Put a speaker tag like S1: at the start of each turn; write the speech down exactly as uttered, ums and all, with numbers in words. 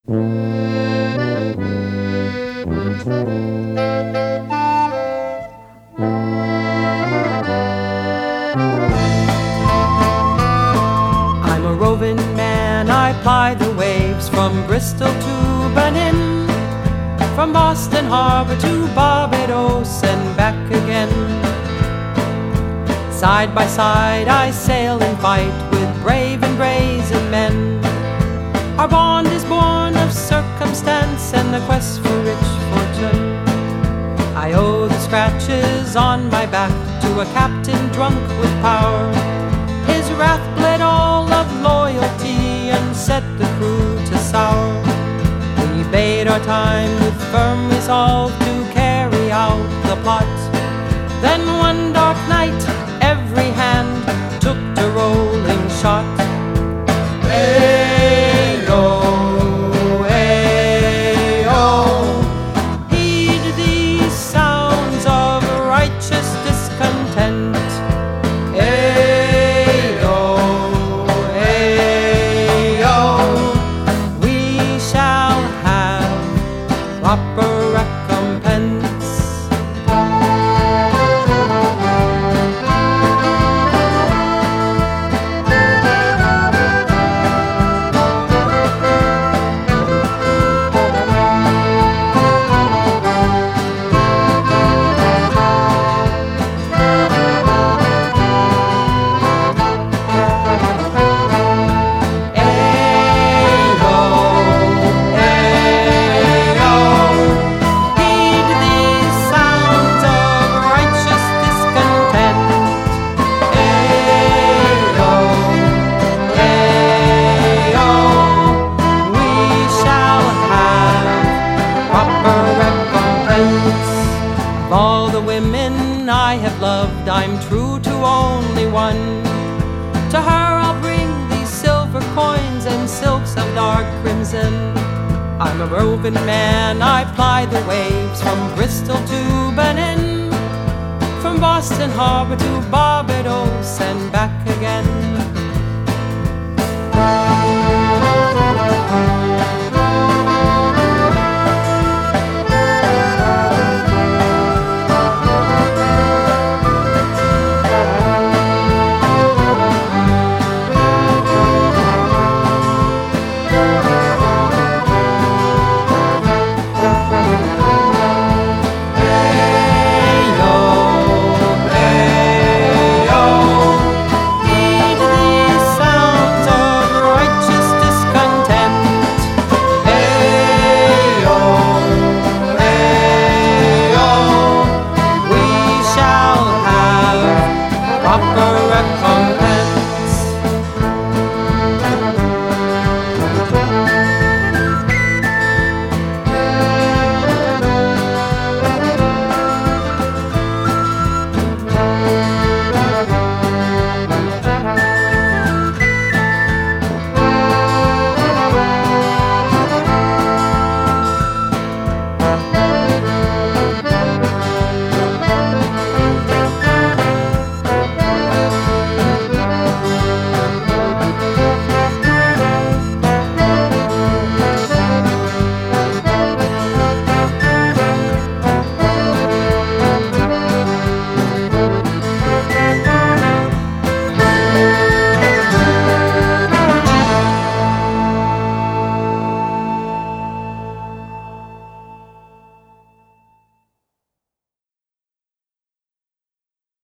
S1: I'm a roving man, I ply the waves from Bristol to Benin, from Boston Harbor to Barbados and back again. Side by side I sail and fight with brave and brazen men. Our bond is born of circumstance and the quest for rich fortune. I owe the scratches on my back to a captain drunk with power. His wrath bled all of loyalty and set the crew to sour. We bade our time with firm resolve to carry out the plot. Then one dark night every hand took to rolling shot. Ayo, ayo, heed these sounds of righteous discontent. Ayo, ayo, we shall have proper recompense. Of all the women I have loved, I'm true to only one. To her I'll bring these silver coins and silks of dark crimson. I'm a roving man, I ply the waves from Bristol to Benin, from Boston Harbor to Barbados and back again.